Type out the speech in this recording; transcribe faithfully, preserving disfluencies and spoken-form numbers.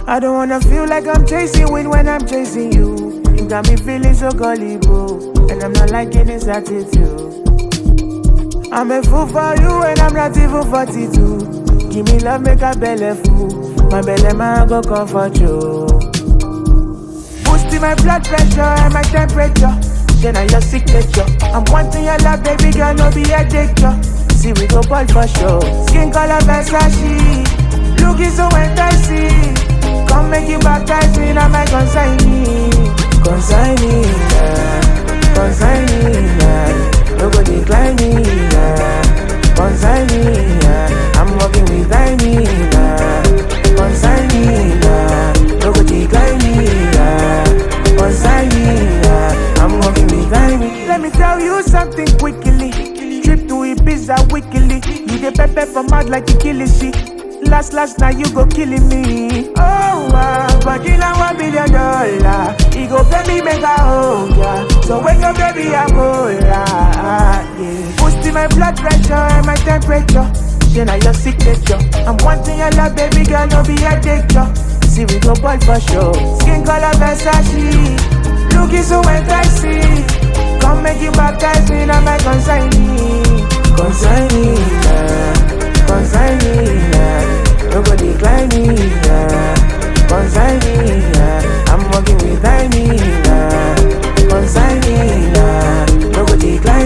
I don't wanna feel like I'm chasing wind when I'm chasing you. You got me feeling so gullible, and I'm not liking this attitude. I'm a fool for you and I'm not even forty-two. Give me love, make a belly full. My belly man go comfort you. Boosting my blood pressure and my temperature. Then I your signature. I'm wanting your love, baby girl, no be a danger. See we go ball for sure. Skin color Versace, looking so enticing. Come make it baptize me, now my consignee. Consignee, yeah. Consignee, yeah. No go decline me, yeah. Consignee, yeah. I'm working with Tiny, yeah. Consignee, yeah. No go decline me, yeah. Consignee, yeah. I'm working with Tiny. Let me tell you something quickly. Trip to Ibiza weekly. You the pepper from mouth like you killing shit. Last, last night you go killing me. Oh, uh, but you know one billion dollar. He go pay me make a hold ya. So wake up baby, I'm all yeah. Boosting my blood pressure and my temperature. Then I your signature. I'm wanting your love, baby girl, no be a danger. See we go ball for sure. Skin color Versace, looking so enticing. Come make you baptize me, now my consignee. Consignee, yeah. Consignee, yeah. No go decline me, yeah. Consignee, yeah. I'm working with Tiny, yeah. Consignee, yeah. No go decline